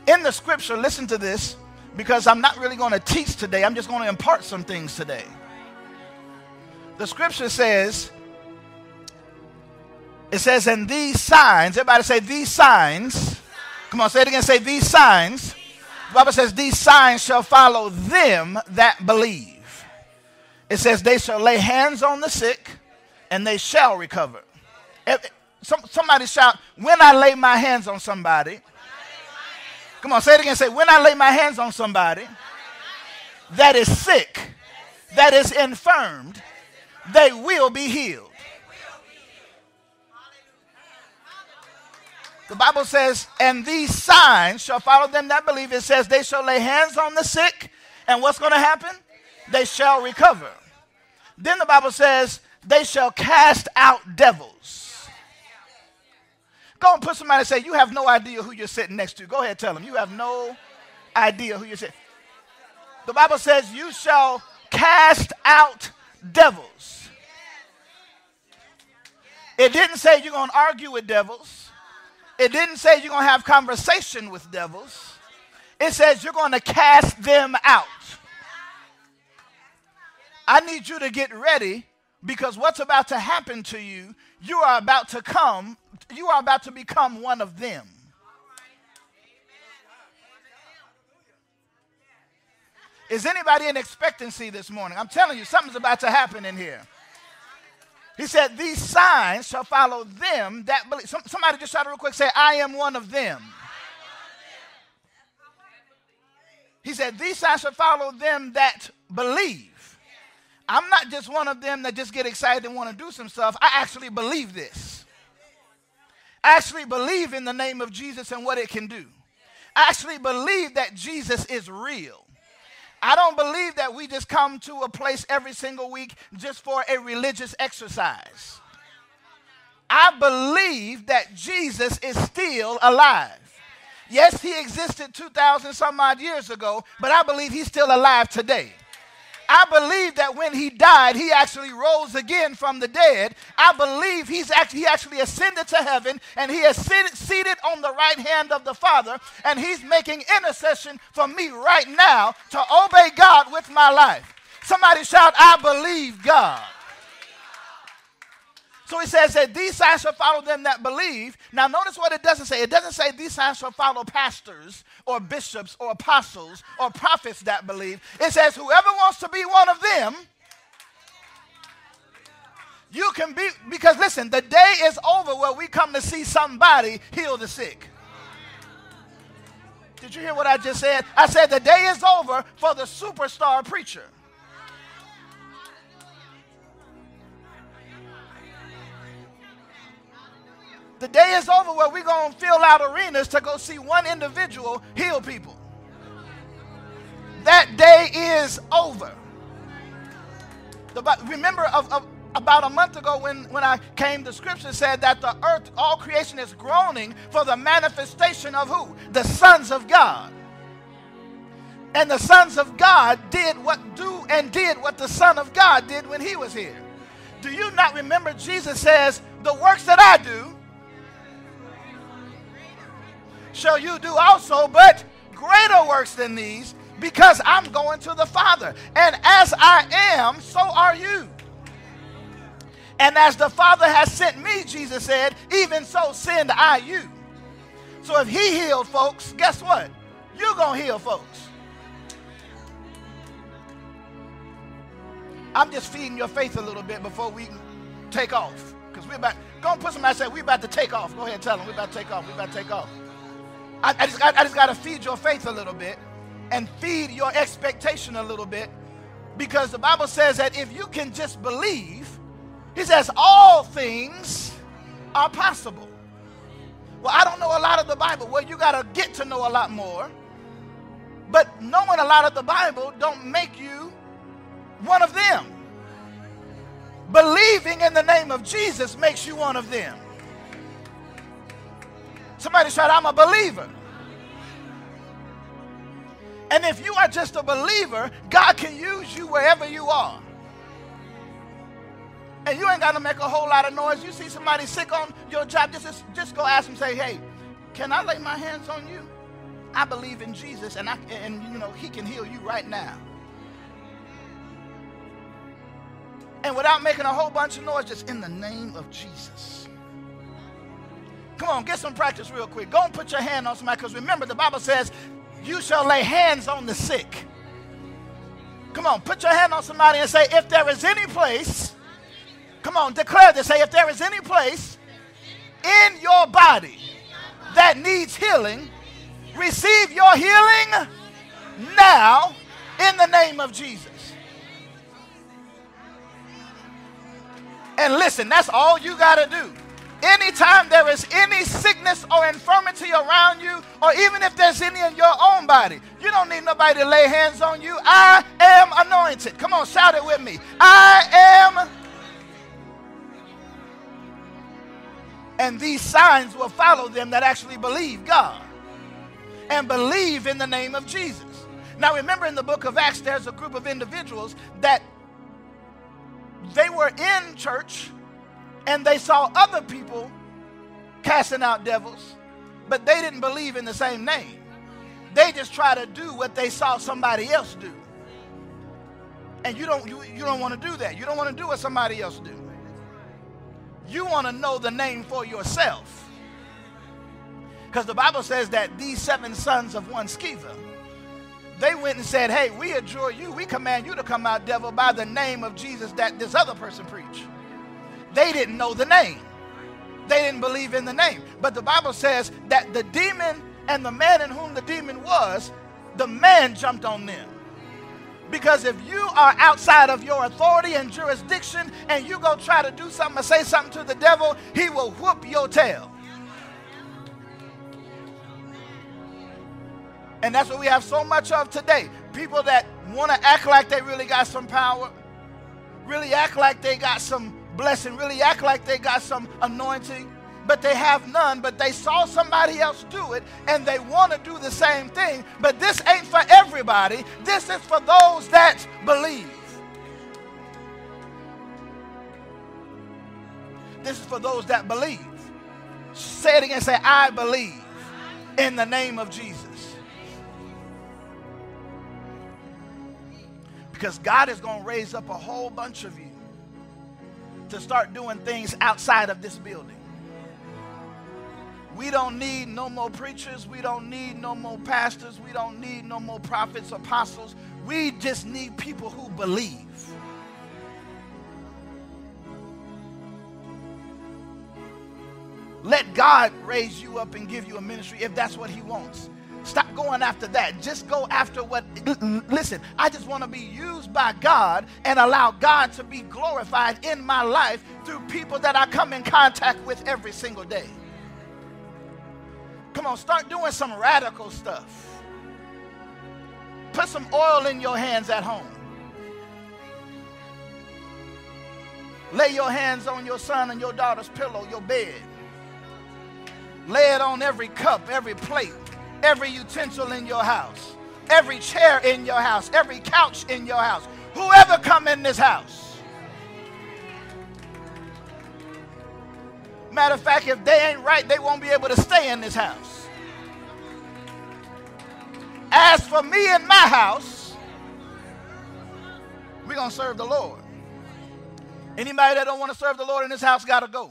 In the scripture, listen to this, because I'm not really going to teach today. I'm just going to impart some things today. The scripture says, it says, and these signs, everybody say these signs. Come on, say it again, say these signs. The Bible says these signs shall follow them that believe. It says they shall lay hands on the sick and they shall recover. Somebody shout, when I lay my hands on somebody. Come on, say it again. Say, when I lay my hands on somebody that is sick, that is infirmed, they will be healed. The Bible says, and these signs shall follow them that believe. It says they shall lay hands on the sick, and what's going to happen? They shall recover. Then the Bible says they shall cast out devils. Go and put somebody and say, you have no idea who you're sitting next to. Go ahead, tell them. You have no idea who you're sitting. The Bible says you shall cast out devils. It didn't say you're going to argue with devils. It didn't say you're going to have conversation with devils. It says you're going to cast them out. I need you to get ready, because what's about to happen to you, you are about to become one of them. Is anybody in expectancy this morning? I'm telling you, something's about to happen in here. He said, these signs shall follow them that believe. Somebody just shout real quick, say, I am one of them. He said, these signs shall follow them that believe. I'm not just one of them that just get excited and want to do some stuff. I actually believe this. I actually believe in the name of Jesus and what it can do. I actually believe that Jesus is real. I don't believe that we just come to a place every single week just for a religious exercise. I believe that Jesus is still alive. Yes, he existed 2,000 some odd years ago, but I believe he's still alive today. I believe that when he died, he actually rose again from the dead. I believe he actually ascended to heaven, and he is seated on the right hand of the Father, and he's making intercession for me right now to obey God with my life. Somebody shout, I believe God. So he says that these signs shall follow them that believe. Now notice what it doesn't say. It doesn't say these signs shall follow pastors or bishops or apostles or prophets that believe. It says whoever wants to be one of them, you can be, because listen, the day is over where we come to see somebody heal the sick. Did you hear what I just said? I said the day is over for the superstar preacher. The day is over where we're going to fill out arenas to go see one individual heal people. That day is over. Remember about a month ago when I came, the scripture said that the earth, all creation is groaning for the manifestation of who? The sons of God. And the sons of God did what the Son of God did when he was here. Do you not remember Jesus says, the works that I do shall you do also, but greater works than these, because I'm going to the Father. And as I am, so are you. And as the Father has sent me, Jesus said, even so send I you. So if he healed folks, guess what? You're going to heal folks. I'm just feeding your faith a little bit before we take off. Because we're about, go and put somebody and say, we're about to take off. Go ahead and tell them, we're about to take off. We're about to take off. I just got to feed your faith a little bit and feed your expectation a little bit, because the Bible says that if you can just believe, he says all things are possible. Well, I don't know a lot of the Bible. Well, you got to get to know a lot more. But knowing a lot of the Bible don't make you one of them. Believing in the name of Jesus makes you one of them. Somebody shout, I'm a believer. And if you are just a believer, God can use you wherever you are. And you ain't got to make a whole lot of noise. You see somebody sick on your job, just go ask them, say, hey, can I lay my hands on you? I believe in Jesus, and you know, he can heal you right now. And without making a whole bunch of noise, just in the name of Jesus. Come on, get some practice real quick. Go and put your hand on somebody, because remember, the Bible says, you shall lay hands on the sick. Come on, put your hand on somebody and say, if there is any place, come on, declare this, say, if there is any place in your body that needs healing, receive your healing now in the name of Jesus. And listen, that's all you got to do. Anytime there is any sickness or infirmity around you, or even if there's any in your own body, you don't need nobody to lay hands on you. I am anointed. Come on, shout it with me. I am. And these signs will follow them that actually believe God and believe in the name of Jesus. Now remember, in the book of Acts, there's a group of individuals that they were in church and they saw other people casting out devils, but they didn't believe in the same name. They just try to do what they saw somebody else do. And you don't want to do that. You don't want to do what somebody else do. You want to know the name for yourself. Because the Bible says that these 7 sons of one Sceva, they went and said, hey, we adjure you, we command you to come out, devil, by the name of Jesus that this other person preached. They didn't know the name. They didn't believe in the name. But the Bible says that the demon and the man in whom the demon was, the man jumped on them. Because if you are outside of your authority and jurisdiction and you go try to do something or say something to the devil, he will whoop your tail. And that's what we have so much of today. People that want to act like they really got some power, really act like they got some blessing, really act like they got some anointing, but they have none. But they saw somebody else do it and they want to do the same thing. But this ain't for everybody. This is for those that believe. This is for those that believe. Say it again. Say, I believe in the name of Jesus. Because God is going to raise up a whole bunch of you to start doing things outside of this building. We don't need no more preachers. We don't need no more pastors. We don't need no more prophets, apostles. We just need people who believe. Let God raise you up and give you a ministry if that's what he wants. Stop going after that. Just go after what, listen, I just want to be used by God and allow God to be glorified in my life through people that I come in contact with every single day. Come on, start doing some radical stuff. Put some oil in your hands at home. Lay your hands on your son and your daughter's pillow, your bed. Lay it on every cup, every plate, every utensil in your house, every chair in your house, every couch in your house. Whoever come in this house. Matter of fact, if they ain't right, they won't be able to stay in this house. As for me and my house, we're going to serve the Lord. Anybody that don't want to serve the Lord in this house got to go.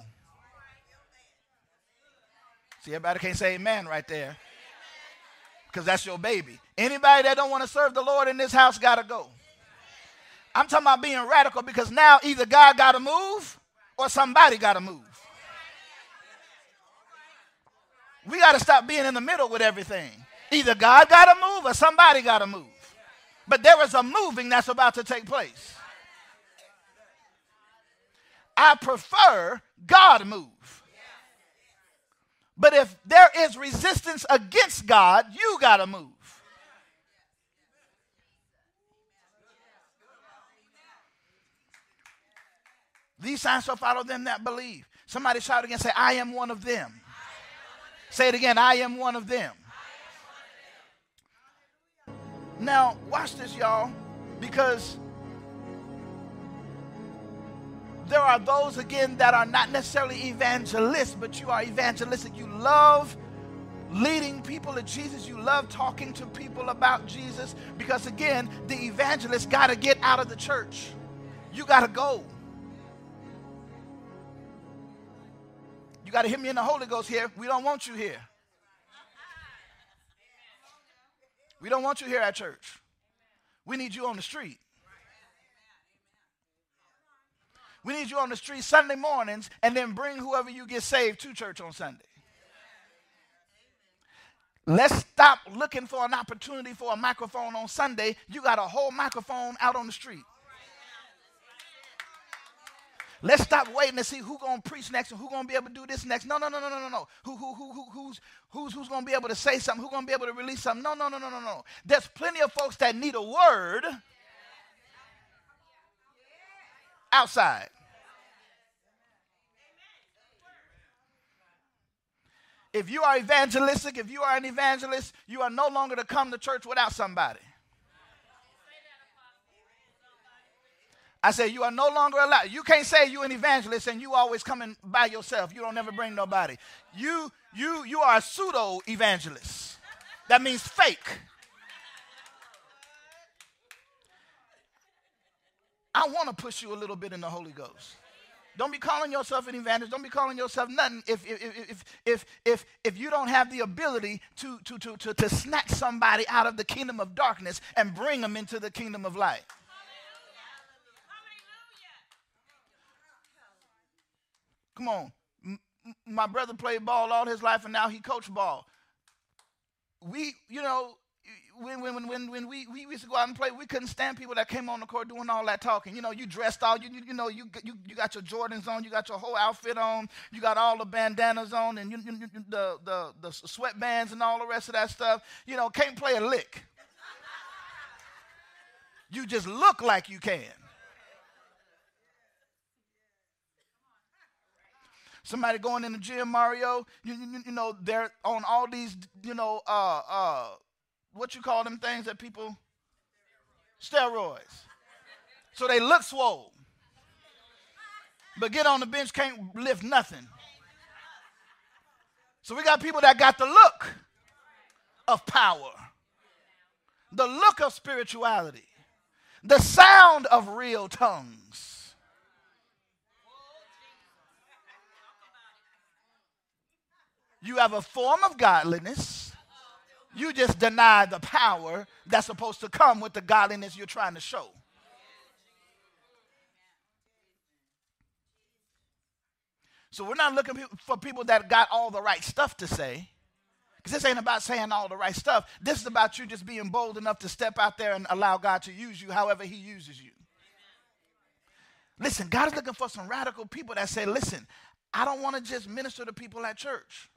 See, everybody can't say amen right there. Because that's your baby. Anybody that don't want to serve the Lord in this house got to go. I'm talking about being radical, because now either God got to move or somebody got to move. We got to stop being in the middle with everything. Either God got to move or somebody got to move. But there is a moving that's about to take place. I prefer God move. But if there is resistance against God, you got to move. These signs shall follow them that believe. Somebody shout again, say, I am one of them. Say it again, I am one of them. Now, watch this, y'all, because there are those, again, that are not necessarily evangelists, but you are evangelistic. You love leading people to Jesus. You love talking to people about Jesus because, again, the evangelist got to get out of the church. You got to go. You got to hear me in the Holy Ghost here. We don't want you here. We don't want you here at church. We need you on the street. We need you on the street Sunday mornings, and then bring whoever you get saved to church on Sunday. Let's stop looking for an opportunity for a microphone on Sunday. You got a whole microphone out on the street. Let's stop waiting to see who's going to preach next and who's going to be able to do this next. No. Who's going to be able to say something? Who's going to be able to release something? No. There's plenty of folks that need a word outside. If you are evangelistic, if you are an evangelist, you are no longer to come to church without somebody. I say you are no longer allowed. You can't say you're an evangelist and you always coming by yourself. You don't never bring nobody. You are a pseudo evangelist. That means fake. I want to push you a little bit in the Holy Ghost. Don't be calling yourself an evangelist. Don't be calling yourself nothing if you don't have the ability to snatch somebody out of the kingdom of darkness and bring them into the kingdom of light. Come on. My brother played ball all his life, and now he coached ball. When we used to go out and play, we couldn't stand people that came on the court doing all that talking. You know, you dressed all, you got your Jordans on, you got your whole outfit on, you got all the bandanas on, and the sweatbands and all the rest of that stuff. You know, can't play a lick. You just look like you can. Somebody going in the gym, Mario, you know, they're on all these, what you call them things that people? Steroids. So they look swole. But get on the bench, can't lift nothing. So we got people that got the look of power, the look of spirituality, the sound of real tongues. You have a form of godliness. You just deny the power that's supposed to come with the godliness you're trying to show. So we're not looking for people that got all the right stuff to say. Because this ain't about saying all the right stuff. This is about you just being bold enough to step out there and allow God to use you however he uses you. Listen, God is looking for some radical people that say, listen, I don't want to just minister to people at church.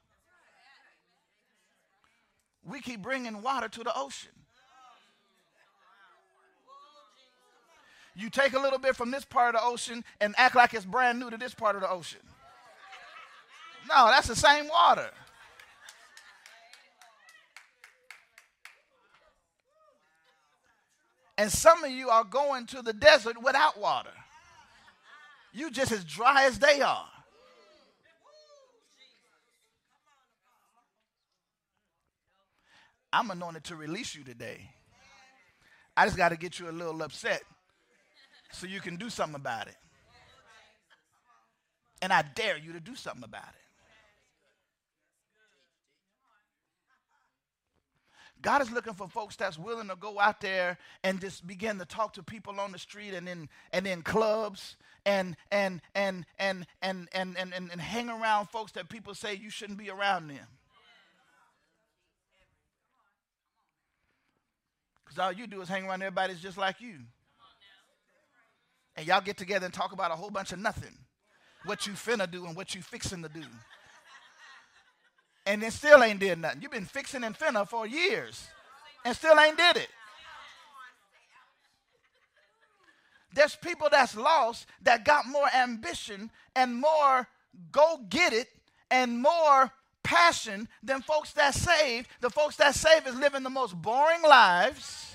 We keep bringing water to the ocean. You take a little bit from this part of the ocean and act like it's brand new to this part of the ocean. No, that's the same water. And some of you are going to the desert without water. You just as dry as they are. I'm anointed to release you today. I just got to get you a little upset so you can do something about it. And I dare you to do something about it. God is looking for folks that's willing to go out there and just begin to talk to people on the street and in clubs and hang around folks that people say you shouldn't be around them. Because all you do is hang around everybody that's just like you. And y'all get together and talk about a whole bunch of nothing. What you finna do and what you fixing to do. And then still ain't did nothing. You've been fixing and finna for years. And still ain't did it. There's people that's lost that got more ambition and more go get it and more passion than folks that saved. The folks that saved is living the most boring lives.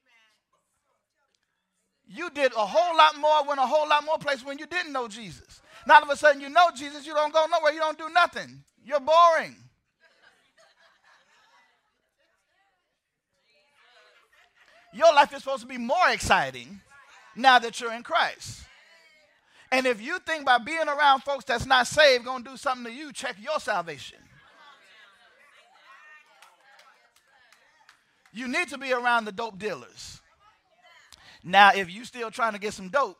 You did a whole lot more, went a whole lot more places when you didn't know Jesus. Now all of a sudden you know Jesus, you don't go nowhere, you don't do nothing. You're boring. Your life is supposed to be more exciting now that you're in Christ. And if you think by being around folks that's not saved going to do something to you, check your salvation. You need to be around the dope dealers. Now, if you still trying to get some dope,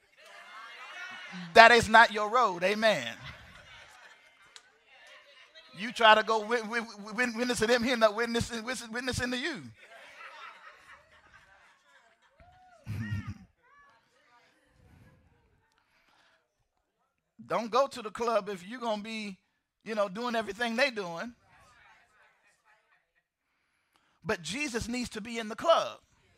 that is not your road. Amen. You try to go witness to them, he end up witnessing to you. Don't go to the club if you're going to be, doing everything they doing. But Jesus needs to be in the club.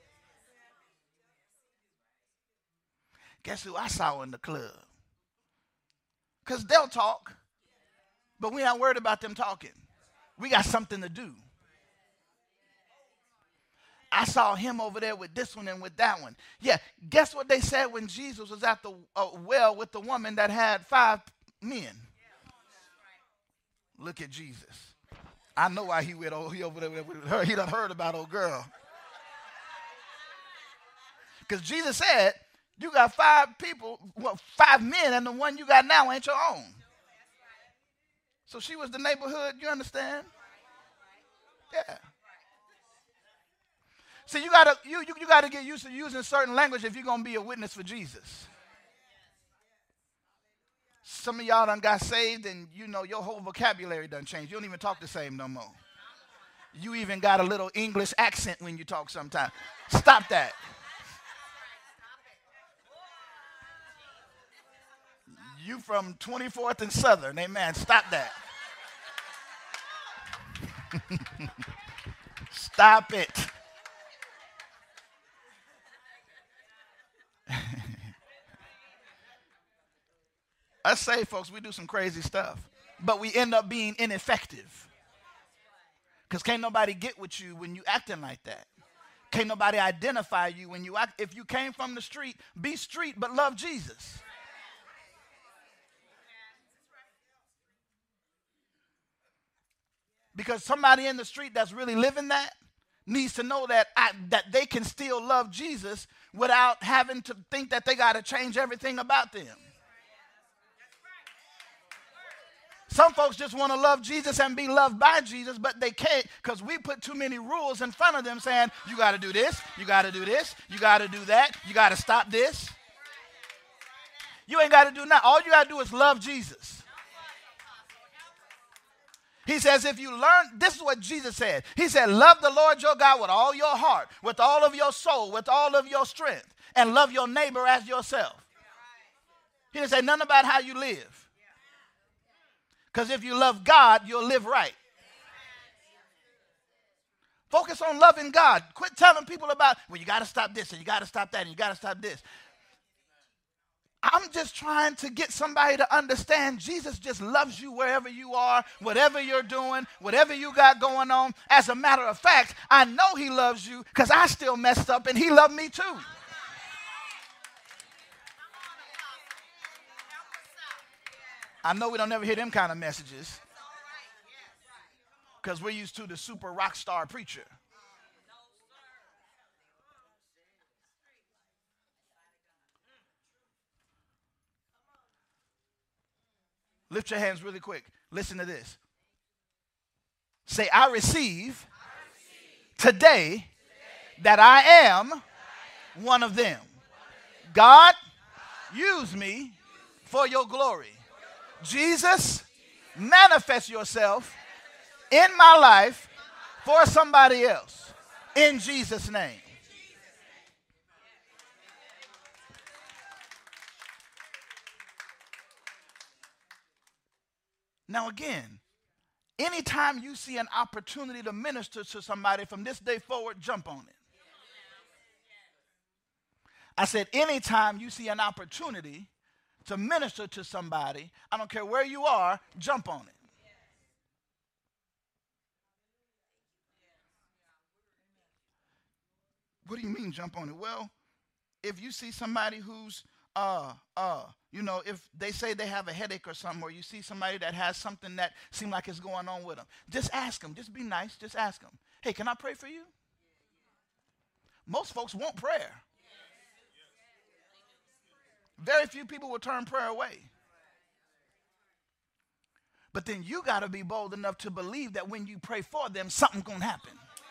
Guess who I saw in the club? Because they'll talk, but we're not worried about them talking. We got something to do. I saw him over there with this one and with that one. Yeah, guess what they said when Jesus was at the well with the woman that had 5 men? Look at Jesus. I know why he over there with her. He done heard about old girl. Because Jesus said, you got 5 people, 5 men, and the one you got now ain't your own. So she was the neighborhood, you understand? Yeah. See, you gotta get used to using certain language if you're gonna be a witness for Jesus. Some of y'all done got saved and your whole vocabulary done changed. You don't even talk the same no more. You even got a little English accent when you talk sometimes. Stop that. You from 24th and Southern, amen. Stop that. Stop it. Us saved folks, we do some crazy stuff, but we end up being ineffective. Because can't nobody get with you when you acting like that. Can't nobody identify you when you act. If you came from the street, be street, but love Jesus. Because somebody in the street that's really living that needs to know that they can still love Jesus without having to think that they got to change everything about them. Some folks just want to love Jesus and be loved by Jesus, but they can't because we put too many rules in front of them saying, you got to do this, you got to do this, you got to do that, you got to stop this. You ain't got to do nothing. All you got to do is love Jesus. He says if you learn, this is what Jesus said. He said, love the Lord your God with all your heart, with all of your soul, with all of your strength, and love your neighbor as yourself. He didn't say nothing about how you live. Because if you love God, you'll live right. Focus on loving God. Quit telling people about, well, you got to stop this, and you got to stop that, and you got to stop this. I'm just trying to get somebody to understand Jesus just loves you wherever you are, whatever you're doing, whatever you got going on. As a matter of fact, I know he loves you because I still messed up, and he loved me too. I know we don't ever hear them kind of messages because we're used to the super rock star preacher. Lift your hands really quick. Listen to this. Say, I receive today that I am one of them. God, use me for your glory. Jesus, manifest yourself in my life for somebody else. In Jesus' name. Now again, anytime you see an opportunity to minister to somebody from this day forward, jump on it. I said anytime you see an opportunity to minister to somebody, I don't care where you are, jump on it. What do you mean jump on it? Well, if you see somebody who's if they say they have a headache or something, or you see somebody that has something that seems like it's going on with them, just ask them. Just be nice. Just ask them. Hey, can I pray for you? Most folks want prayer. Very few people will turn prayer away. But then you got to be bold enough to believe that when you pray for them, something's going to happen.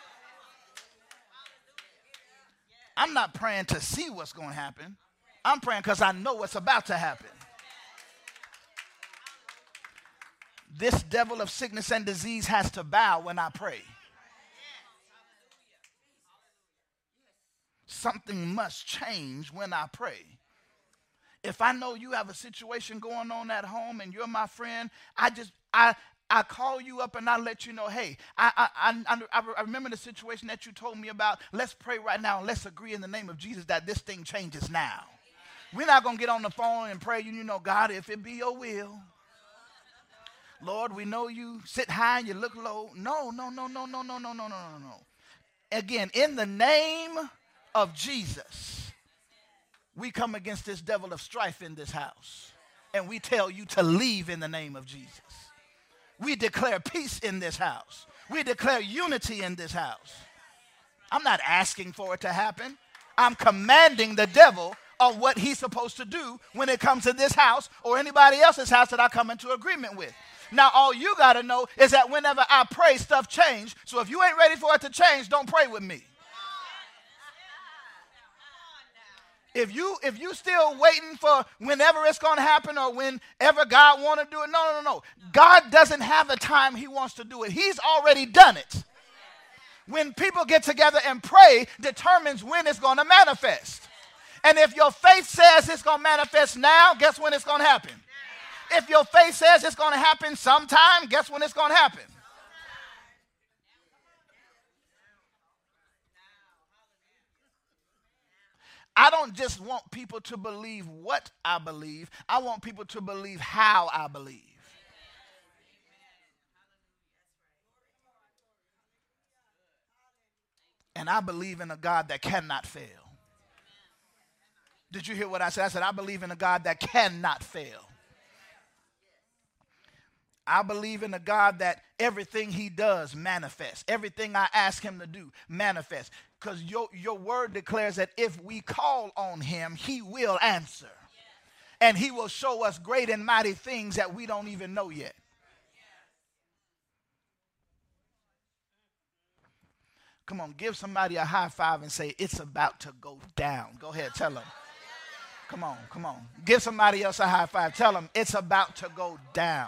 I'm not praying to see what's going to happen. I'm praying because I know what's about to happen. This devil of sickness and disease has to bow when I pray. Something must change when I pray. If I know you have a situation going on at home and you're my friend, I call you up and I let you know, hey, I remember the situation that you told me about. Let's pray right now and let's agree in the name of Jesus that this thing changes now. We're not going to get on the phone and pray, God, if it be your will. Lord, we know you sit high and you look low. No. Again, in the name of Jesus, we come against this devil of strife in this house. And we tell you to leave in the name of Jesus. We declare peace in this house. We declare unity in this house. I'm not asking for it to happen. I'm commanding the devil of what he's supposed to do when it comes to this house or anybody else's house that I come into agreement with. Now, all you got to know is that whenever I pray, stuff change. So if you ain't ready for it to change, don't pray with me. If you still waiting for whenever it's going to happen or whenever God want to do it, no. God doesn't have a time he wants to do it. He's already done it. When people get together and pray determines when it's going to manifest. And if your faith says it's going to manifest now, guess when it's going to happen? If your faith says it's going to happen sometime, guess when it's going to happen? I don't just want people to believe what I believe. I want people to believe how I believe. And I believe in a God that cannot fail. Did you hear what I said? I said, I believe in a God that cannot fail. I believe in a God that everything he does manifests. Everything I ask him to do manifests. Because your word declares that if we call on him, he will answer. And he will show us great and mighty things that we don't even know yet. Come on, give somebody a high five and say, it's about to go down. Go ahead, tell them. Come on. Give somebody else a high five. Tell them, it's about to go down.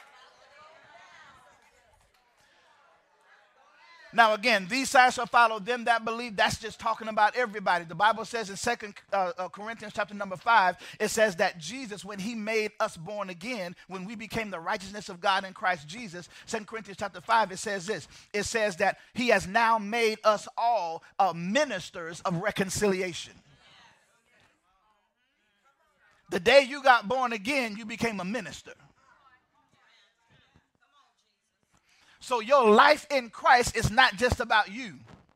Now again, these signs shall follow them that believe. That's just talking about everybody. The Bible says in 2 Corinthians chapter number 5, it says that Jesus, when he made us born again, when we became the righteousness of God in Christ Jesus, 2 Corinthians chapter 5, it says this. It says that he has now made us all ministers of reconciliation. The day you got born again, you became a minister. So your life in Christ is not just about you.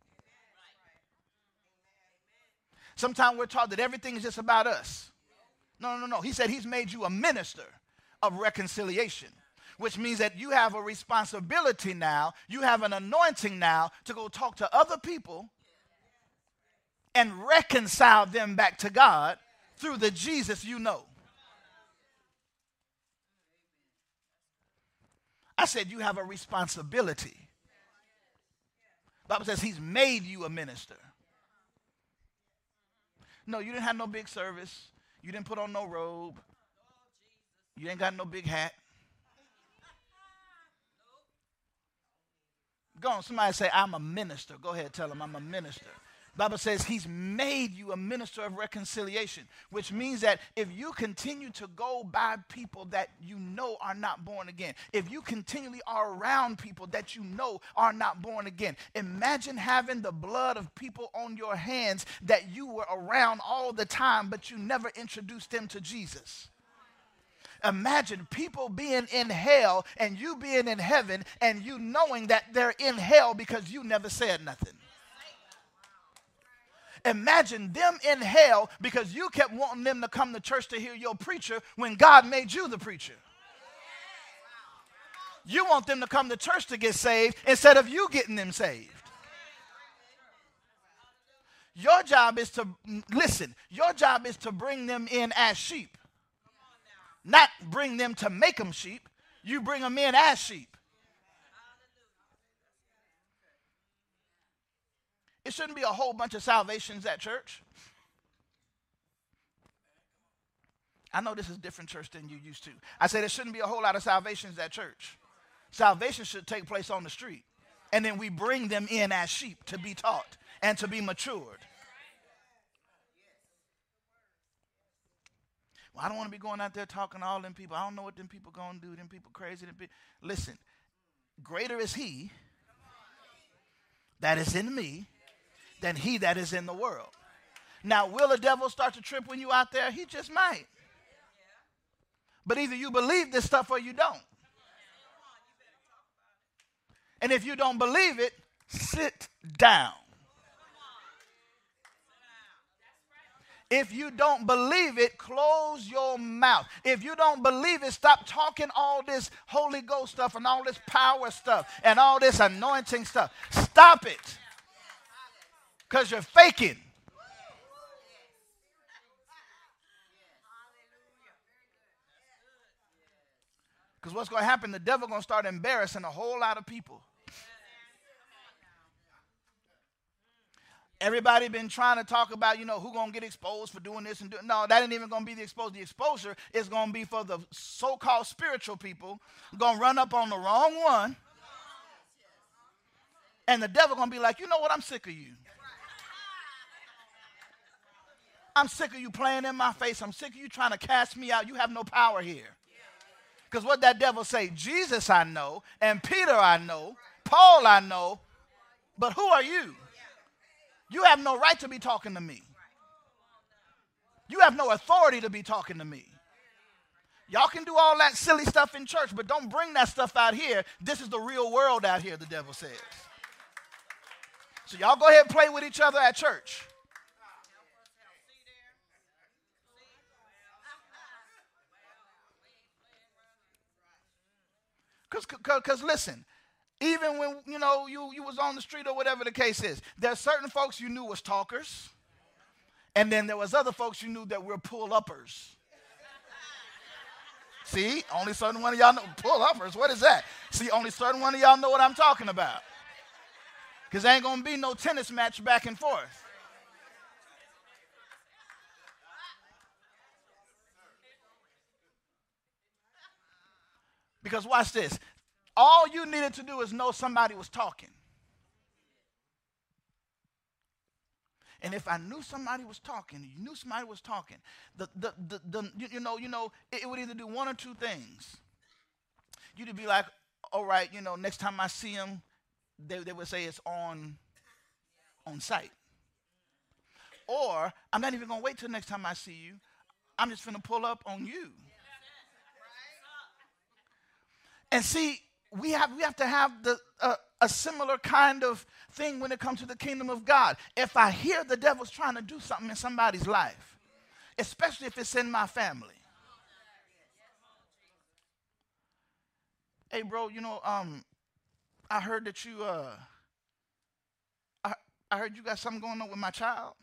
Sometimes we're taught that everything is just about us. No. He said he's made you a minister of reconciliation, which means that you have a responsibility now, you have an anointing now to go talk to other people and reconcile them back to God through the Jesus you know. I said you have a responsibility. The Bible says he's made you a minister. No, you didn't have no big service. You didn't put on no robe. You ain't got no big hat. Go on, somebody say, I'm a minister. Go ahead, tell them I'm a minister. The Bible says he's made you a minister of reconciliation, which means that if you continue to go by people that you know are not born again, if you continually are around people that you know are not born again, imagine having the blood of people on your hands that you were around all the time, but you never introduced them to Jesus. Imagine people being in hell and you being in heaven and you knowing that they're in hell because you never said nothing. Imagine them in hell because you kept wanting them to come to church to hear your preacher when God made you the preacher. You want them to come to church to get saved instead of you getting them saved. Your job is to, listen, your job is to bring them in as sheep. Not bring them to make them sheep. You bring them in as sheep. It shouldn't be a whole bunch of salvations at church. I know this is a different church than you used to. I said there shouldn't be a whole lot of salvations at church. Salvation should take place on the street. And then we bring them in as sheep to be taught and to be matured. Well, I don't want to be going out there talking to all them people. I don't know what them people going to do. Them people crazy. Listen, greater is he that is in me than he that is in the world. Now, will the devil start to trip when you out there? He just might. But either you believe this stuff or you don't. And if you don't believe it, sit down. If you don't believe it, close your mouth. If you don't believe it, stop talking all this Holy Ghost stuff and all this power stuff and all this anointing stuff. Stop it. Because you're faking. Because what's going to happen, the devil going to start embarrassing a whole lot of people. Everybody been trying to talk about, who going to get exposed for doing this and doing. No, that ain't even going to be the exposure. The exposure is going to be for the so-called spiritual people going to run up on the wrong one. And the devil going to be like, you know what, I'm sick of you. I'm sick of you playing in my face. I'm sick of you trying to cast me out. You have no power here. Because what that devil say, Jesus I know, and Peter I know, Paul I know, but who are you? You have no right to be talking to me. You have no authority to be talking to me. Y'all can do all that silly stuff in church, but don't bring that stuff out here. This is the real world out here, the devil says. So y'all go ahead and play with each other at church. Because listen, even when, you was on the street or whatever the case is, there's certain folks you knew was talkers, and then there was other folks you knew that were pull-uppers. See, only certain one of y'all know. Pull-uppers, what is that? See, only certain one of y'all know what I'm talking about. Because there ain't going to be no tennis match back and forth. Because watch this. All you needed to do is know somebody was talking. And if I knew somebody was talking, it would either do one or two things. You'd be like, all right, next time I see him, they would say it's on site. Or I'm not even going to wait till next time I see you. I'm just going to pull up on you. And see, we have to have a similar kind of thing when it comes to the kingdom of God. If I hear the devil's trying to do something in somebody's life, especially if it's in my family. Hey, bro, I heard that you, I heard you got something going on with my child.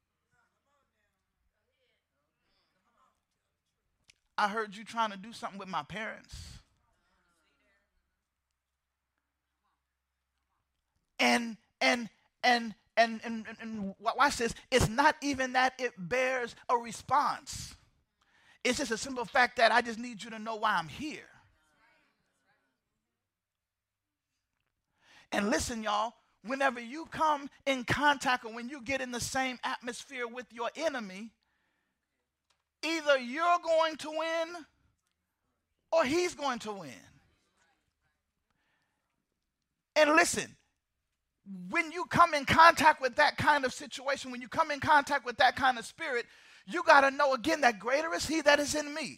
I heard you trying to do something with my parents. And watch this. It's not even that it bears a response. It's just a simple fact that I just need you to know why I'm here. And listen, y'all, whenever you come in contact or when you get in the same atmosphere with your enemy, either you're going to win or he's going to win. And listen, when you come in contact with that kind of situation, when you come in contact with that kind of spirit, you got to know again that greater is he that is in me.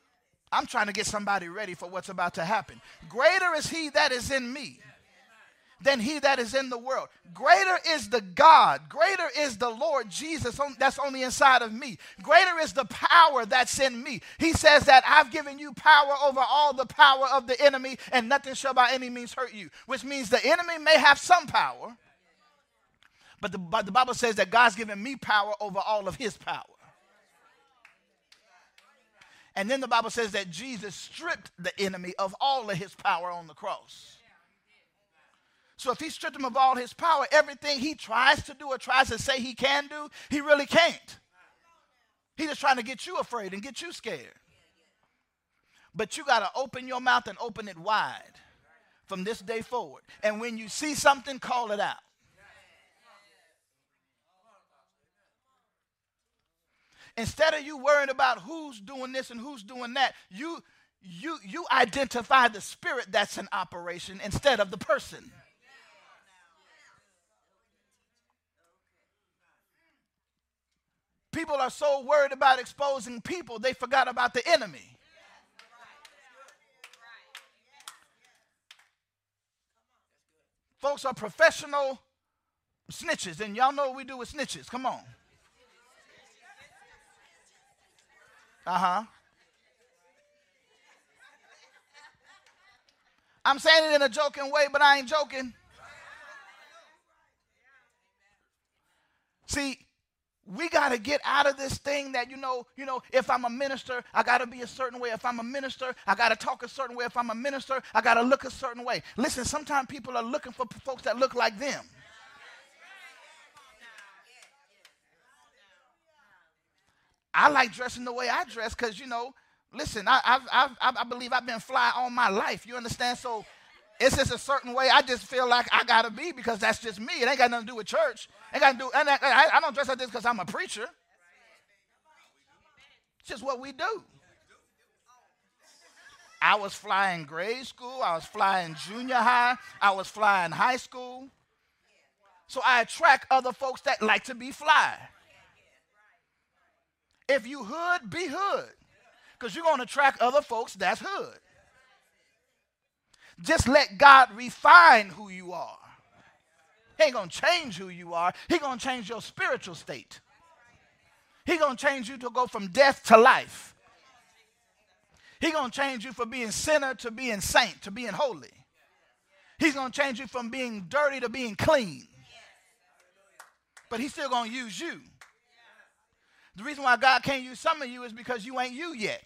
I'm trying to get somebody ready for what's about to happen. Greater is he that is in me than he that is in the world. Greater is the God, greater is the Lord Jesus that's on the inside of me. Greater is the power that's in me. He says that I've given you power over all the power of the enemy, and nothing shall by any means hurt you. Which means the enemy may have some power, but the Bible says that God's given me power over all of his power. And then the Bible says that Jesus stripped the enemy of all of his power on the cross. So if he stripped him of all his power, everything he tries to do or tries to say he can do, he really can't. He's just trying to get you afraid and get you scared. But you got to open your mouth and open it wide from this day forward. And when you see something, call it out. Instead of you worrying about who's doing this and who's doing that, you identify the spirit that's in operation instead of the person. People are so worried about exposing people, they forgot about the enemy. Folks are professional snitches, and y'all know what we do with snitches. Come on. I'm saying it in a joking way, but I ain't joking. See, we got to get out of this thing that, you know, if I'm a minister, I got to be a certain way. If I'm a minister, I got to talk a certain way. If I'm a minister, I got to look a certain way. Listen, sometimes people are looking for folks that look like them. I like dressing the way I dress because, listen, I believe I've been fly all my life. You understand? So it's just a certain way I just feel like I got to be because that's just me. It ain't got nothing to do with church. I don't dress like this because I'm a preacher. It's just what we do. I was flying grade school. I was flying junior high. I was flying high school. So I attract other folks that like to be fly. If you hood, be hood. Because you're going to attract other folks that's hood. Just let God refine who you are. He ain't going to change who you are. He's going to change your spiritual state. He's going to change you to go from death to life. He's going to change you from being sinner to being saint, to being holy. He's going to change you from being dirty to being clean. But he's still going to use you. The reason why God can't use some of you is because you ain't you yet.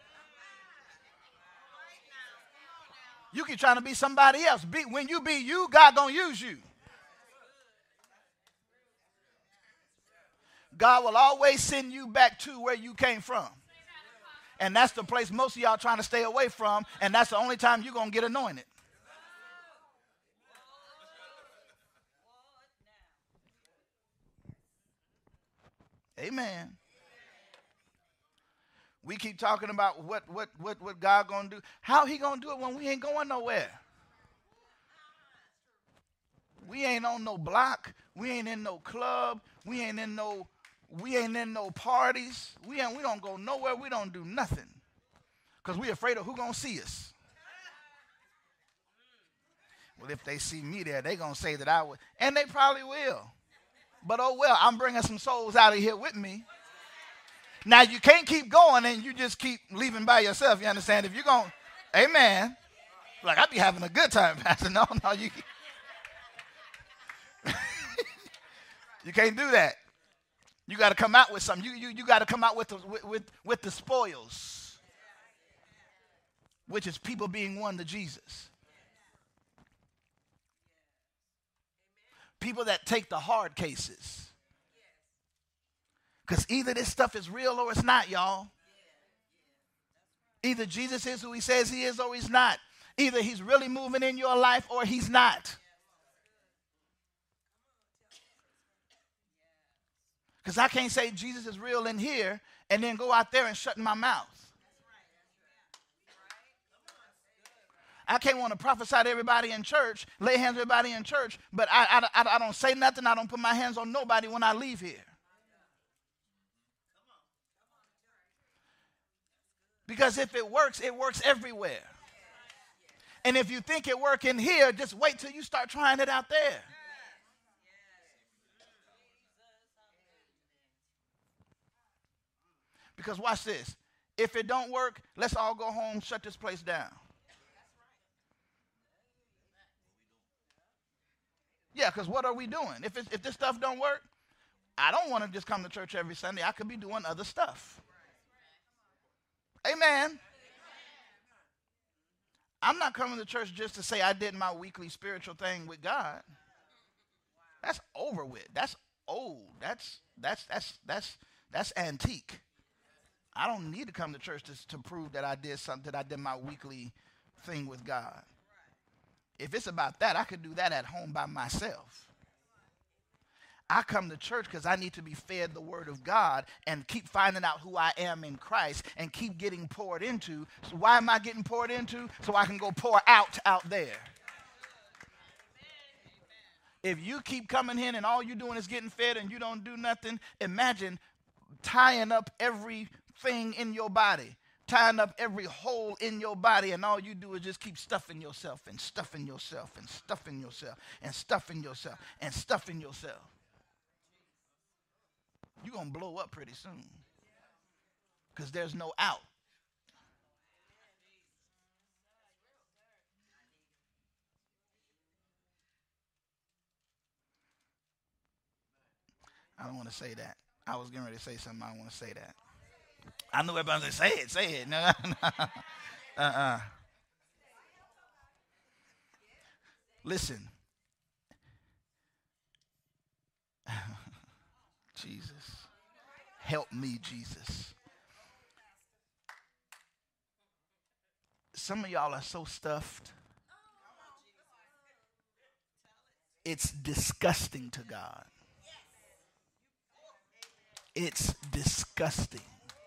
You keep trying to be somebody else. When you be you, God going to use you. God will always send you back to where you came from. And that's the place most of y'all trying to stay away from, and that's the only time you're going to get anointed. Amen. We keep talking about what God going to do. How he going to do it when we ain't going nowhere? We ain't on no block. We ain't in no club. We ain't in no parties. We don't go nowhere. We don't do nothing. Because we afraid of who going to see us. Well, if they see me there, they going to say that I would. And they probably will. But oh well, I'm bringing some souls out of here with me. Now, you can't keep going and you just keep leaving by yourself. You understand? If you're going, amen. Like, I'd be having a good time, Pastor. No, you you can't do that. You got to come out with something. You got to come out with the spoils, which is people being won to Jesus. People that take the hard cases. Because either this stuff is real or it's not, y'all. Either Jesus is who he says he is or he's not. Either he's really moving in your life or he's not. Because I can't say Jesus is real in here and then go out there and shut my mouth. I can't want to prophesy to everybody in church, lay hands on everybody in church, but I don't say nothing. I don't put my hands on nobody when I leave here. Because if it works everywhere. And if you think it working here, just wait till you start trying it out there. Because watch this. If it don't work, let's all go home, shut this place down. Yeah, because what are we doing? If this stuff don't work, I don't want to just come to church every Sunday. I could be doing other stuff. Amen. I'm not coming to church just to say I did my weekly spiritual thing with God. That's over with. That's old. That's antique. I don't need to come to church to prove that I did something, that I did my weekly thing with God. If it's about that, I could do that at home by myself. I come to church because I need to be fed the word of God and keep finding out who I am in Christ and keep getting poured into. So why am I getting poured into? So I can go pour out there. If you keep coming in and all you're doing is getting fed and you don't do nothing, imagine tying up everything in your body, tying up every hole in your body, and all you do is just keep stuffing yourself and stuffing yourself and stuffing yourself and stuffing yourself and stuffing yourself. You're going to blow up pretty soon because there's no out. I don't want to say that. I was getting ready to say something. I don't want to say that. I know everybody say it. No. Listen. Jesus. Help me, Jesus. Some of y'all are so stuffed. It's disgusting to God. It's disgusting.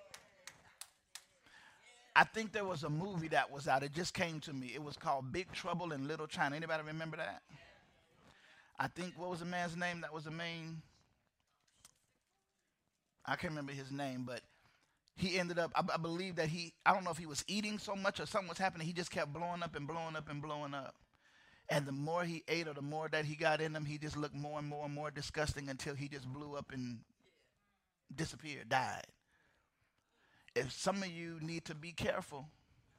I think there was a movie that was out. It just came to me. It was called Big Trouble in Little China. Anybody remember that? I think, what was the man's name that was the main? I can't remember his name, but he ended up, I believe that I don't know if he was eating so much or something was happening. He just kept blowing up and blowing up and blowing up. And the more he ate or the more that he got in him, he just looked more and more and more disgusting until he just blew up and disappeared, died. If some of you need to be careful,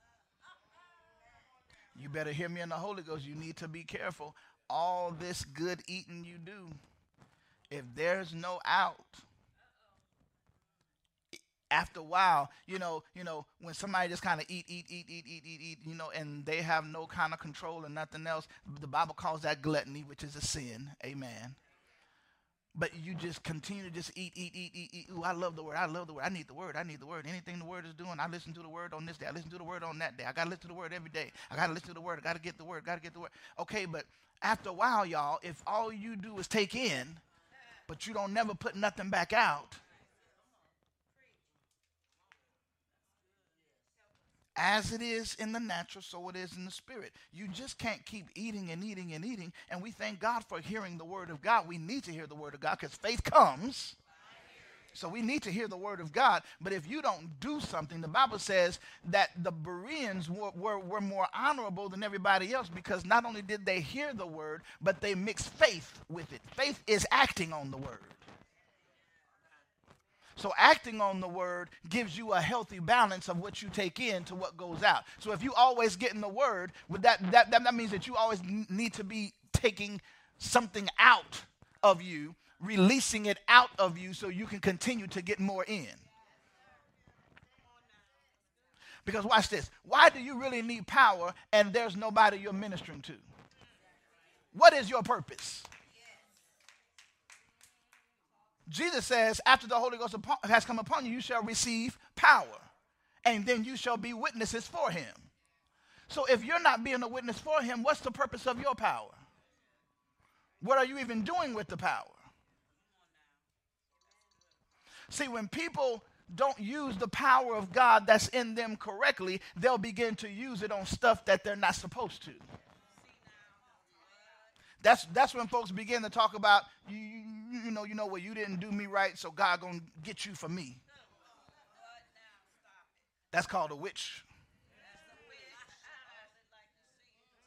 you better hear me in the Holy Ghost. You need to be careful. All this good eating you do, if there's no out, after a while, you know, when somebody just kind of eat, and they have no kind of control and nothing else, the Bible calls that gluttony, which is a sin. Amen. But you just continue to just eat. Ooh, I love the word. I love the word. I need the word. Anything the word is doing, I listen to the word on this day. I listen to the word on that day. I got to listen to the word every day. I got to listen to the word. I got to get the word. Okay, but after a while, y'all, if all you do is take in, but you don't never put nothing back out, as it is in the natural, so it is in the spirit. You just can't keep eating and eating and eating. And we thank God for hearing the word of God. We need to hear the word of God because faith comes. So we need to hear the word of God. But if you don't do something, the Bible says that the Bereans were more honorable than everybody else because not only did they hear the word, but they mixed faith with it. Faith is acting on the word. So acting on the word gives you a healthy balance of what you take in to what goes out. So if you always get in the word, that means that you always need to be taking something out of you, releasing it out of you so you can continue to get more in. Because watch this. Why do you really need power and there's nobody you're ministering to? What is your purpose? Jesus says, after the Holy Ghost has come upon you, you shall receive power. And then you shall be witnesses for him. So if you're not being a witness for him, what's the purpose of your power? What are you even doing with the power? See, when people don't use the power of God that's in them correctly, they'll begin to use it on stuff that they're not supposed to. That's when folks begin to talk about, you know what, you didn't do me right, so God gonna get you for me. That's called a witch.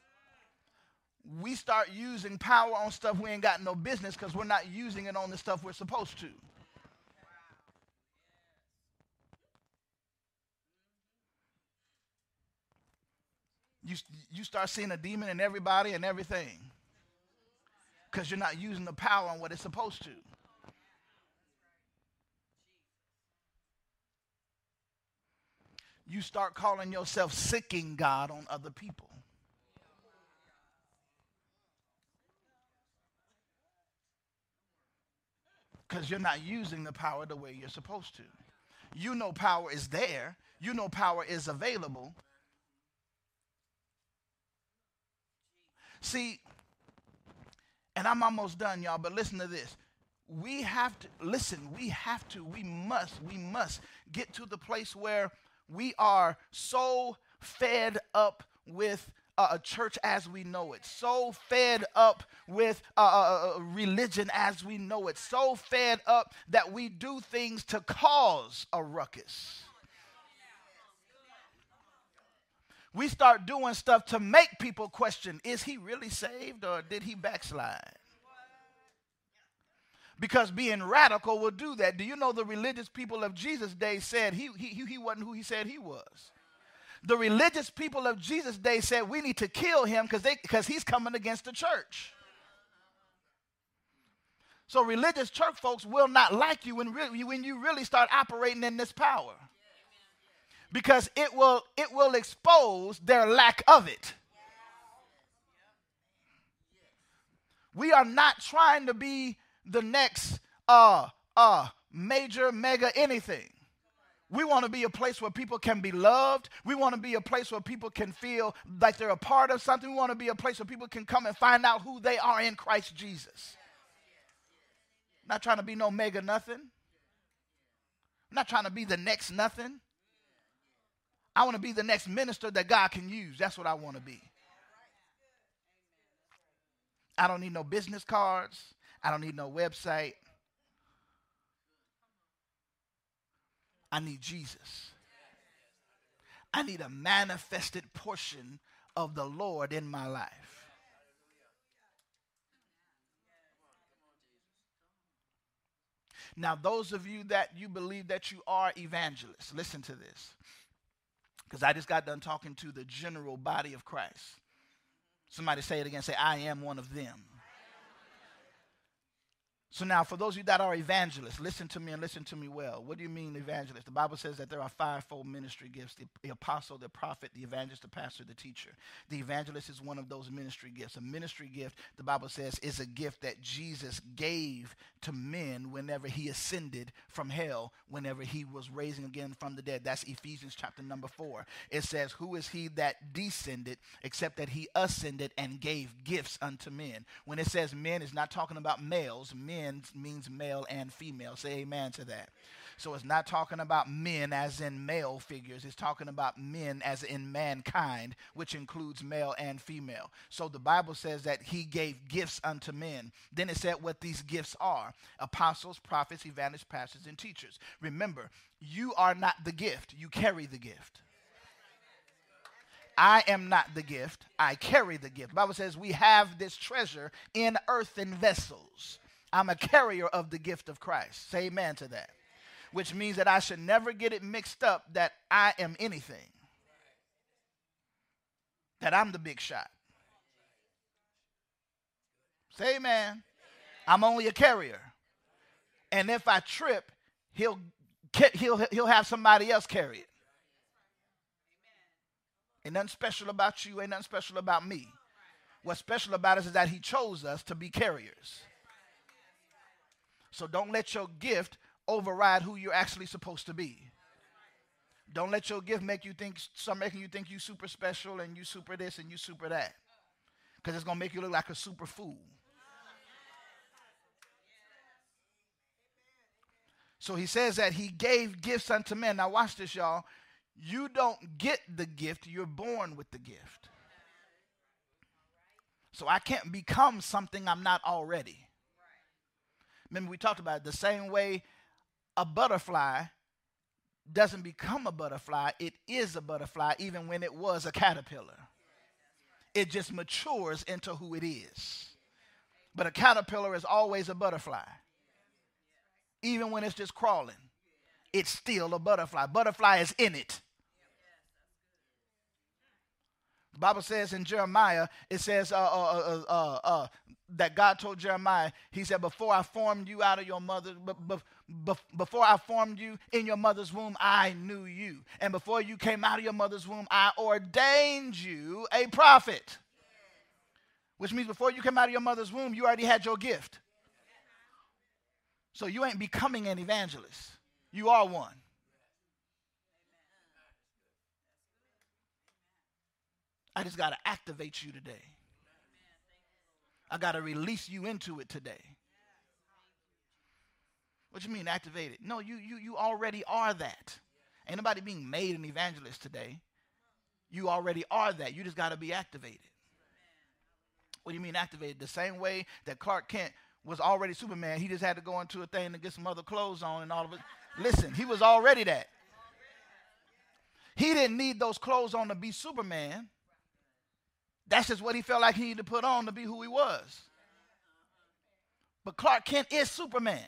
we start using power on stuff we ain't got no business because we're not using it on the stuff we're supposed to. You start seeing a demon in everybody and everything because you're not using the power on what it's supposed to. You start calling yourself sicking God on other people. Because you're not using the power the way you're supposed to. You know power is there. You know power is available. See, and I'm almost done, y'all, but listen to this. We must get to the place where we are so fed up with a church as we know it, so fed up with religion as we know it, so fed up that we do things to cause a ruckus. We start doing stuff to make people question, is he really saved or did he backslide? Because being radical will do that. Do you know the religious people of Jesus' day said he wasn't who he said he was? The religious people of Jesus' day said we need to kill him because he's coming against the church. So religious church folks will not like you when you really start operating in this power. Because it will expose their lack of it. We are not trying to be the next major, mega anything. We want to be a place where people can be loved. We want to be a place where people can feel like they're a part of something. We want to be a place where people can come and find out who they are in Christ Jesus. Not trying to be no mega nothing. I'm not trying to be the next nothing. I want to be the next minister that God can use. That's what I want to be. I don't need no business cards. I don't need no website. I need Jesus. I need a manifested portion of the Lord in my life. Now, those of you that you believe that you are evangelists, listen to this. Because I just got done talking to the general body of Christ. Somebody say it again. Say, I am one of them. So now, for those of you that are evangelists, listen to me and listen to me well. What do you mean evangelist? The Bible says that there are fivefold ministry gifts: the apostle, the prophet, the evangelist, the pastor, the teacher. The evangelist is one of those ministry gifts. A ministry gift, the Bible says, is a gift that Jesus gave to men whenever he ascended from hell, whenever he was raising again from the dead. That's Ephesians chapter number 4. It says, who is he that descended except that he ascended and gave gifts unto men? When it says men, it's not talking about males. Men means male and female. Say amen to that. So it's not talking about men as in male figures. It's talking about men as in mankind, which includes male and female. So the Bible says that he gave gifts unto men. Then it said what these gifts are: apostles, prophets, evangelists, pastors, and teachers. Remember, you are not the gift. You carry the gift. I am not the gift. I carry the gift. The Bible says we have this treasure in earthen vessels. I'm a carrier of the gift of Christ. Say amen to that. Which means that I should never get it mixed up that I am anything. That I'm the big shot. Say amen. I'm only a carrier. And if I trip, he'll have somebody else carry it. Ain't nothing special about you. Ain't nothing special about me. What's special about us is that he chose us to be carriers. So don't let your gift override who you're actually supposed to be. Don't let your gift start making you think you super special and you super this and you super that. Because it's going to make you look like a super fool. So he says that he gave gifts unto men. Now watch this, y'all. You don't get the gift. You're born with the gift. So I can't become something I'm not already. Remember, we talked about it the same way a butterfly doesn't become a butterfly. It is a butterfly even when it was a caterpillar. It just matures into who it is. But a caterpillar is always a butterfly. Even when it's just crawling, it's still a butterfly. Butterfly is in it. The Bible says in Jeremiah, it says that God told Jeremiah, he said, before I formed you out of your mother, before I formed you in your mother's womb, I knew you. And before you came out of your mother's womb, I ordained you a prophet. Which means before you came out of your mother's womb, you already had your gift. So you ain't becoming an evangelist. You are one. I just got to activate you today. I got to release you into it today. What you mean activate it? No, you already are that. Ain't nobody being made an evangelist today. You already are that. You just got to be activated. What do you mean activated? The same way that Clark Kent was already Superman. He just had to go into a thing to get some other clothes on and all of it. Listen, he was already that. He didn't need those clothes on to be Superman. That's just what he felt like he needed to put on to be who he was. But Clark Kent is Superman.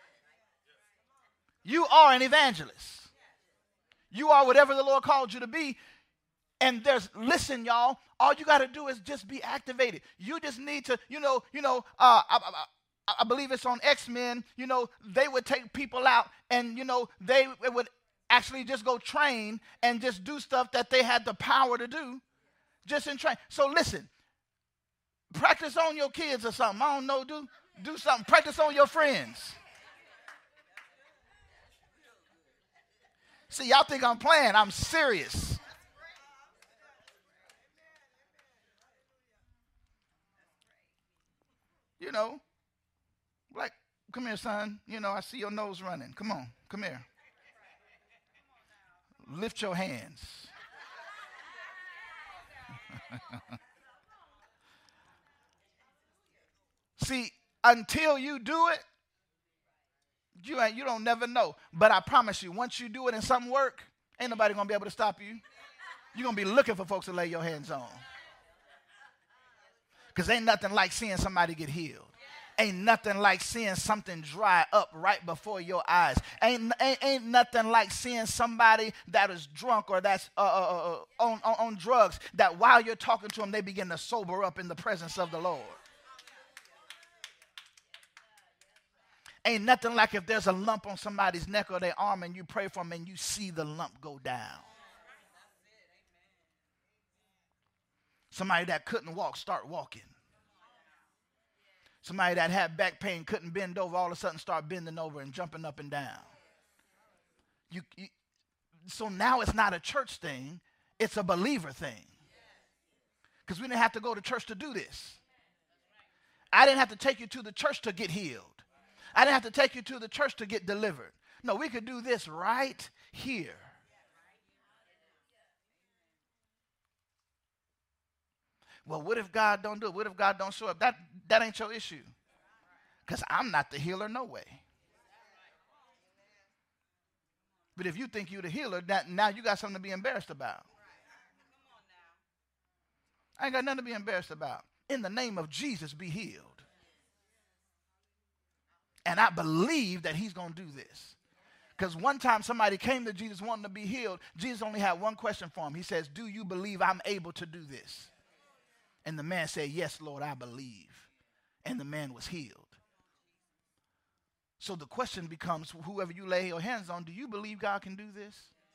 You are an evangelist. You are whatever the Lord called you to be. And listen, y'all, all you got to do is just be activated. You just need to, I believe it's on X-Men, they would take people out and, they would actually just go train and just do stuff that they had the power to do just in train. So listen, practice on your kids or something. I don't know, do something. Practice on your friends. See, y'all think I'm playing. I'm serious. Like, come here, son. I see your nose running. Come on, come here. Lift your hands. See, until you do it, you don't never know. But I promise you, once you do it and something work, ain't nobody gonna be able to stop you. You're gonna be looking for folks to lay your hands on. Because ain't nothing like seeing somebody get healed. Ain't nothing like seeing something dry up right before your eyes. Ain't nothing like seeing somebody that is drunk or that's on drugs, that while you're talking to them, they begin to sober up in the presence of the Lord. Ain't nothing like if there's a lump on somebody's neck or their arm and you pray for them and you see the lump go down. Somebody that couldn't walk start walking. Somebody that had back pain, couldn't bend over, all of a sudden start bending over and jumping up and down. So now it's not a church thing, it's a believer thing. Because we didn't have to go to church to do this. I didn't have to take you to the church to get healed. I didn't have to take you to the church to get delivered. No, we could do this right here. Well, what if God don't do it? What if God don't show up? That ain't your issue. Because I'm not the healer, no way. But if you think you're the healer, now you got something to be embarrassed about. I ain't got nothing to be embarrassed about. In the name of Jesus, be healed. And I believe that he's going to do this. Because one time somebody came to Jesus wanting to be healed. Jesus only had one question for him. He says, do you believe I'm able to do this? And the man said, yes, Lord, I believe. And the man was healed. So the question becomes, whoever you lay your hands on, do you believe God can do this?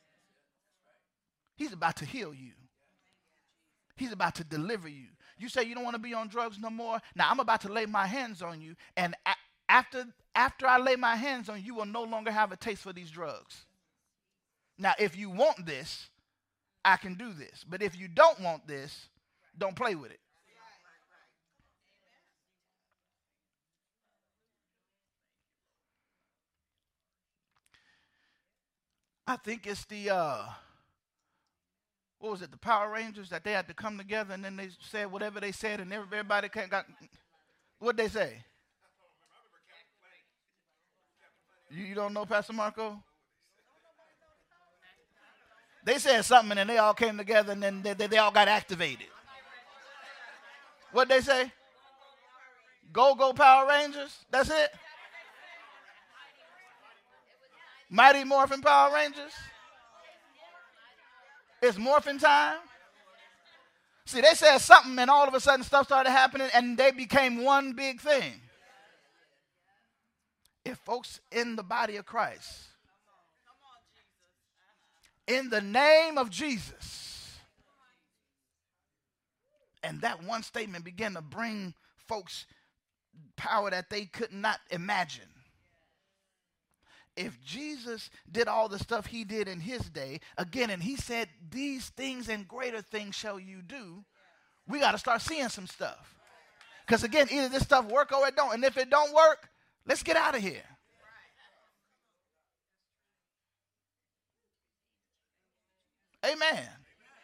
He's about to heal you. He's about to deliver you. You say you don't want to be on drugs no more. Now I'm about to lay my hands on you. And after I lay my hands on you, you will no longer have a taste for these drugs. Now, if you want this, I can do this. But if you don't want this, don't play with it. I think it's the, what was it, the Power Rangers, that they had to come together and then they said whatever they said and everybody got, what'd they say? You don't know, Pastor Marco? They said something and then they all came together and then they all got activated. What'd they say? Go, go Power Rangers? That's it? Mighty Morphin Power Rangers? It's morphin' time? See, they said something and all of a sudden stuff started happening and they became one big thing. If folks in the body of Christ, in the name of Jesus, and that one statement began to bring folks power that they could not imagine. If Jesus did all the stuff he did in his day, again, and he said, these things and greater things shall you do, we got to start seeing some stuff. Because again, either this stuff work or it don't. And if it don't work, let's get out of here. Amen.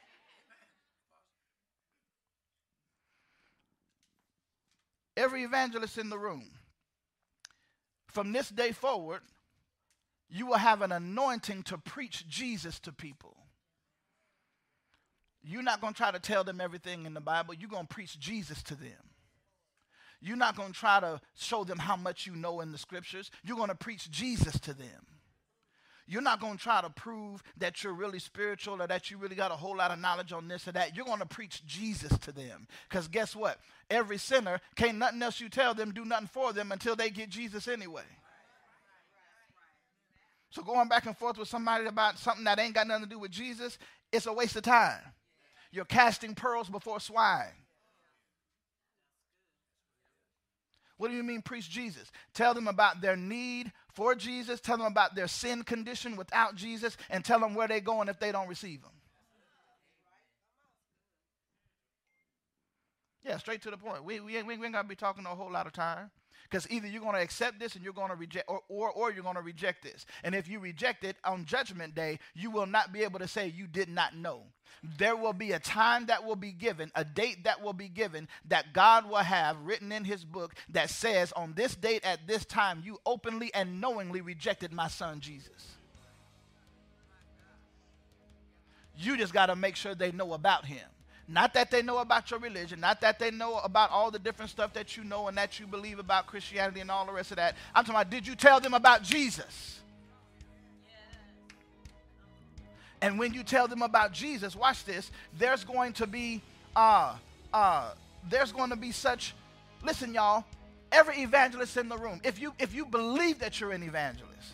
Every evangelist in the room, from this day forward, you will have an anointing to preach Jesus to people. You're not going to try to tell them everything in the Bible. You're going to preach Jesus to them. You're not going to try to show them how much you know in the scriptures. You're going to preach Jesus to them. You're not going to try to prove that you're really spiritual or that you really got a whole lot of knowledge on this or that. You're going to preach Jesus to them. Because guess what? Every sinner, can't nothing else you tell them do nothing for them until they get Jesus anyway. So going back and forth with somebody about something that ain't got nothing to do with Jesus, it's a waste of time. You're casting pearls before swine. What do you mean preach Jesus? Tell them about their need for Jesus. Tell them about their sin condition without Jesus. And tell them where they're going if they don't receive him. Yeah, straight to the point. We ain't going to be talking a whole lot of time. Because either you're going to accept this and you're going to reject, or you're going to reject this. And if you reject it on Judgment Day, you will not be able to say you did not know. There will be a time that will be given, a date that will be given, that God will have written in his book that says, on this date at this time, you openly and knowingly rejected my son Jesus. You just got to make sure they know about him. Not that they know about your religion, not that they know about all the different stuff that you know and that you believe about Christianity and all the rest of that. I'm talking about, did you tell them about Jesus? And when you tell them about Jesus, watch this, there's going to be such, listen y'all, every evangelist in the room, if you believe that you're an evangelist,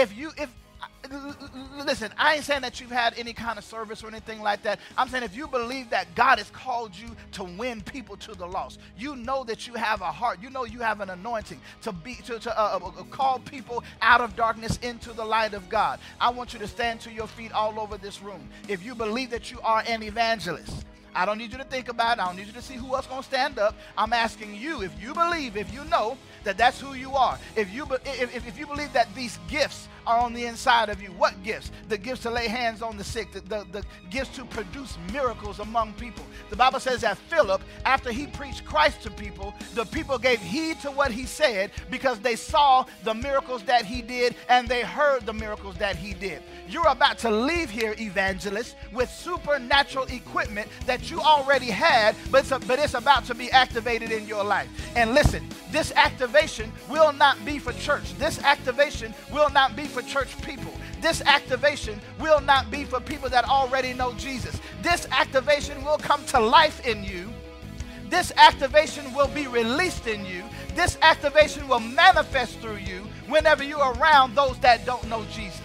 listen, I ain't saying that you've had any kind of service or anything like that. I'm saying if you believe that God has called you to win people to the lost, you know that you have a heart, you know you have an anointing to call people out of darkness into the light of God. I want you to stand to your feet all over this room. If you believe that you are an evangelist, I don't need you to think about it. I don't need you to see who else going to stand up. I'm asking you, if you believe, if you know that that's who you are, if you believe that these gifts are on the inside of you. What gifts? The gifts to lay hands on the sick, the gifts to produce miracles among people. The Bible says that Philip, after he preached Christ to people, the people gave heed to what he said because they saw the miracles that he did and they heard the miracles that he did. You're about to leave here, evangelists, with supernatural equipment that you already had, but it's about to be activated in your life. And listen, this activation will not be for church. This activation will not be for church people. This activation will not be for people that already know Jesus. This activation will come to life in you. This activation will be released in you. This activation will manifest through you whenever you're around those that don't know Jesus.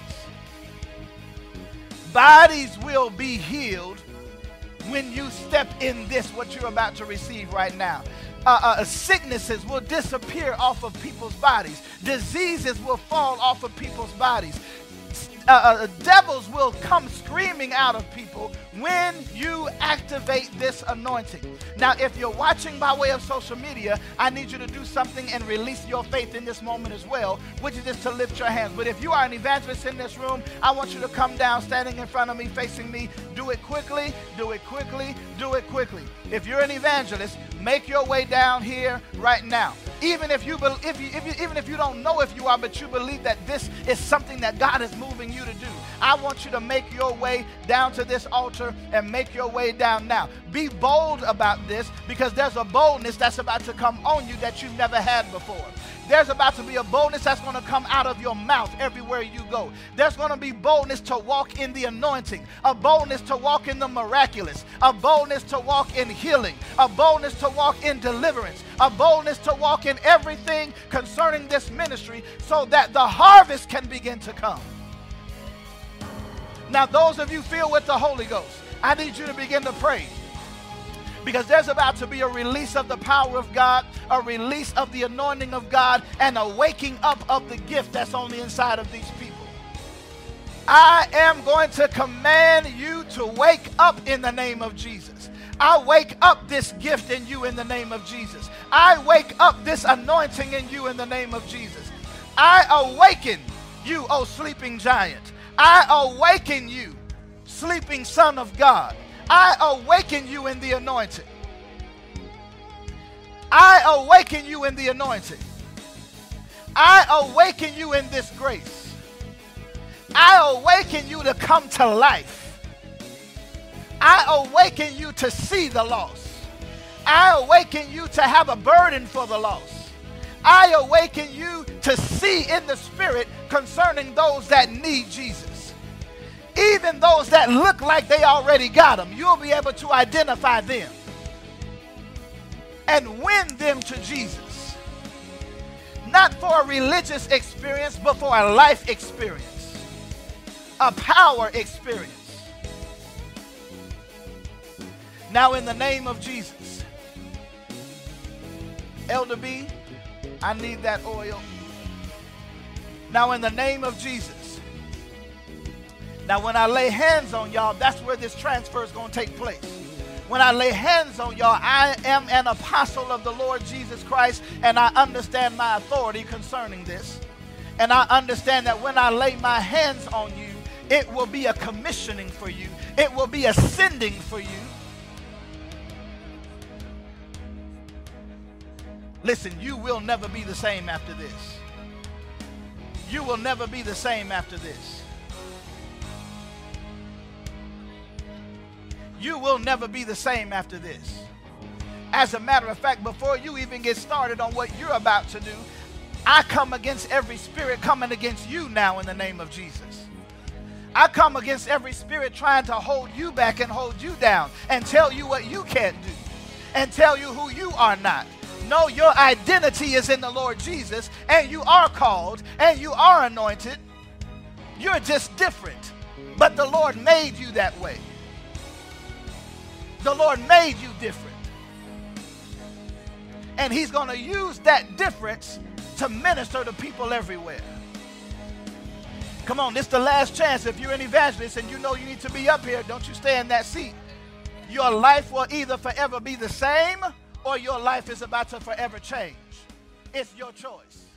Bodies will be healed when you step in this, what you're about to receive right now. Sicknesses will disappear off of people's bodies. Diseases will fall off of people's bodies. Devils will come screaming out of people when you activate this anointing. Now, if you're watching by way of social media, I need you to do something and release your faith in this moment as well, which is just to lift your hands. But if you are an evangelist in this room, I want you to come down, standing in front of me, facing me. Do it quickly, do it quickly, do it quickly. If you're an evangelist, make your way down here right now. Even if you don't know if you are, but you believe that this is something that God is moving you to do, I want you to make your way down to this altar and make your way down now. Be bold about this, because there's a boldness that's about to come on you that you've never had before. There's about to be a boldness that's going to come out of your mouth everywhere you go. There's going to be boldness to walk in the anointing, a boldness to walk in the miraculous, a boldness to walk in healing, a boldness to walk in deliverance, a boldness to walk in everything concerning this ministry, so that the harvest can begin to come. Now, those of you filled with the Holy Ghost, I need you to begin to pray. Because there's about to be a release of the power of God, a release of the anointing of God, and a waking up of the gift that's on the inside of these people. I am going to command you to wake up in the name of Jesus. I wake up this gift in you in the name of Jesus. I wake up this anointing in you in the name of Jesus. I awaken you, O sleeping giant. I awaken you, sleeping son of God. I awaken you in the anointing. I awaken you in the anointing. I awaken you in this grace. I awaken you to come to life. I awaken you to see the lost. I awaken you to have a burden for the lost. I awaken you to see in the spirit concerning those that need Jesus. Even those that look like they already got them, you'll be able to identify them and win them to Jesus. Not for a religious experience, but for a life experience, a power experience. Now, in the name of Jesus, Elder B, I need that oil. Now, in the name of Jesus. Now, when I lay hands on y'all, that's where this transfer is going to take place. When I lay hands on y'all, I am an apostle of the Lord Jesus Christ, and I understand my authority concerning this. And I understand that when I lay my hands on you, it will be a commissioning for you. It will be a sending for you. Listen, you will never be the same after this. You will never be the same after this. You will never be the same after this. As a matter of fact, before you even get started on what you're about to do, I come against every spirit coming against you now in the name of Jesus. I come against every spirit trying to hold you back and hold you down and tell you what you can't do and tell you who you are not. No, your identity is in the Lord Jesus, and you are called and you are anointed. You're just different, but the Lord made you that way. The Lord made you different. And he's going to use that difference to minister to people everywhere. Come on, this is the last chance. If you're an evangelist and you know you need to be up here, don't you stay in that seat. Your life will either forever be the same or your life is about to forever change. It's your choice.